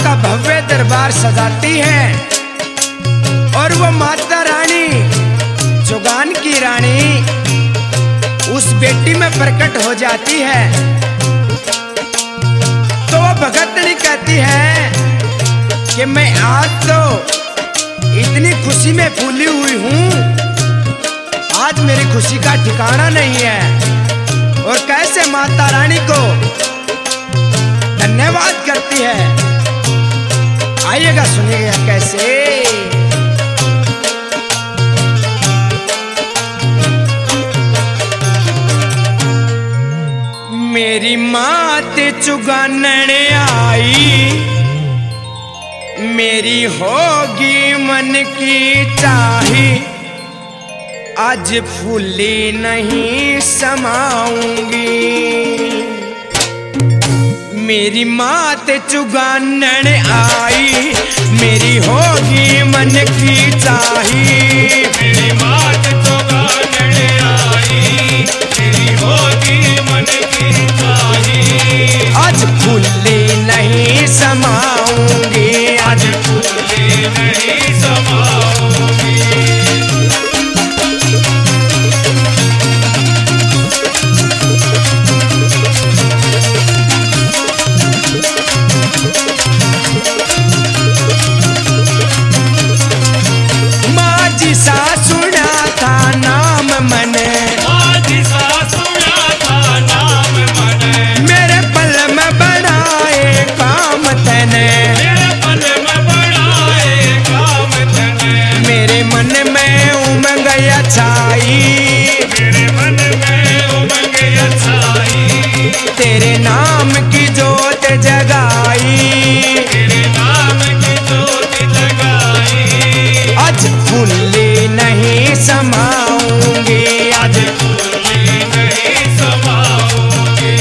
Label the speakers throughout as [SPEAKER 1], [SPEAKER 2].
[SPEAKER 1] का भव्य दरबार सजाती है और वो माता रानी चुगान की रानी उस बेटी में प्रकट हो जाती है। तो वो भगतनी कहती है कि मैं आज तो इतनी खुशी में फूली हुई हूँ, आज मेरी खुशी का ठिकाना नहीं है। और कैसे माता रानी को धन्यवाद करती है, आइएगा सुनिएगा कैसे। मेरी मात चुगानने आई, मेरी होगी मन की चाही, आज फूली नहीं समाऊंगी। मेरी मात चुगानन आई, मेरी होगी मन की चाही।
[SPEAKER 2] मेरी मात चुगानन आई, मेरी होगी मन की चाही।
[SPEAKER 1] आज फूली नहीं समाऊंगी,
[SPEAKER 2] आज फूली नहीं समाऊंगी।
[SPEAKER 1] मेरे मन में उमंग छाई, तेरे नाम की जोत जगाई,
[SPEAKER 2] तेरे नाम की जोत जगाई।
[SPEAKER 1] आज फूली नहीं समाऊंगी,
[SPEAKER 2] आज फूली नहीं समाऊंगी।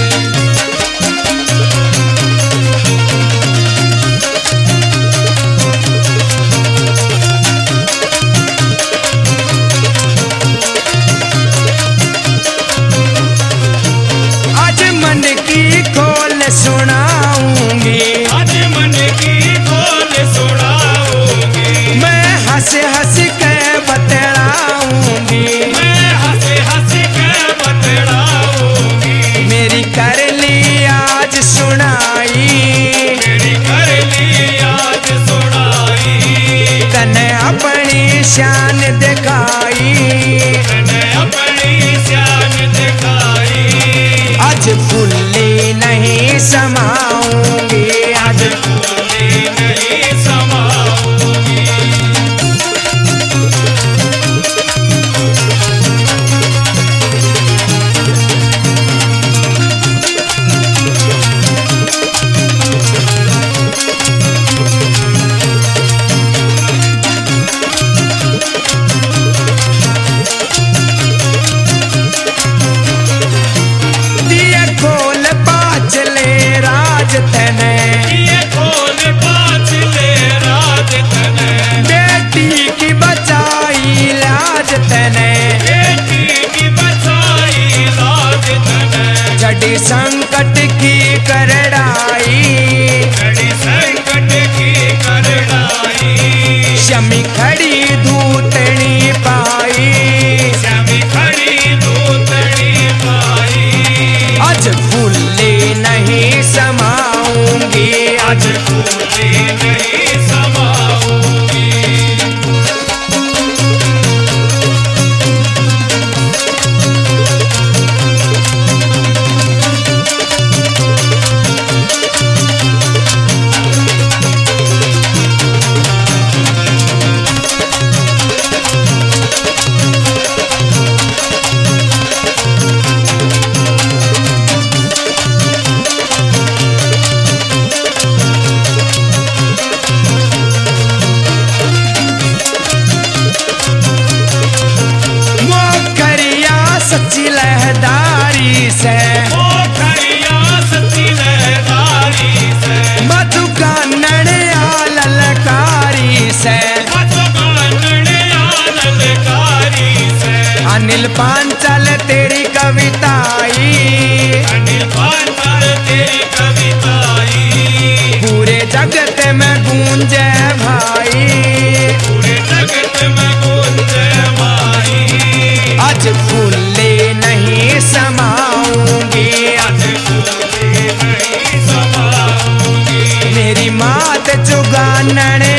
[SPEAKER 1] सुनाऊंगी,
[SPEAKER 2] आज मन की खोल सुनाऊंगी।
[SPEAKER 1] मैं हंस हंस के बतलाऊंगी,
[SPEAKER 2] मैं हंस हंस के बतलाऊंगी।
[SPEAKER 1] मेरी कर ली आज सुनाई,
[SPEAKER 2] मेरी कर ली आज सुनाई।
[SPEAKER 1] तने अपनी शान दिखाई,
[SPEAKER 2] तने अपनी शान दिखाई।
[SPEAKER 1] आज फूली नहीं समाऊंगी, आज
[SPEAKER 2] फूली नहीं समाऊंगी।
[SPEAKER 1] ये
[SPEAKER 2] खोल पाँच ले राज तने,
[SPEAKER 1] बेटी की बचाई लाज तने,
[SPEAKER 2] बेटी की बचाई लाज तने।
[SPEAKER 1] जड़ी संकट की करड़ाई,
[SPEAKER 2] जड़ी संकट की करड़ाई।
[SPEAKER 1] शमी खड़ी धूतनी पाई,
[SPEAKER 2] शमी खड़ी धूतनी पाई।
[SPEAKER 1] आज फूली नहीं समाऊंगी,
[SPEAKER 2] आज फूली नहीं समाऊंगी।
[SPEAKER 1] अनिल पांचाल तेरी कविताई,
[SPEAKER 2] अनिल पांचाल तेरी कविताई।
[SPEAKER 1] पूरे जगत मत चुगानने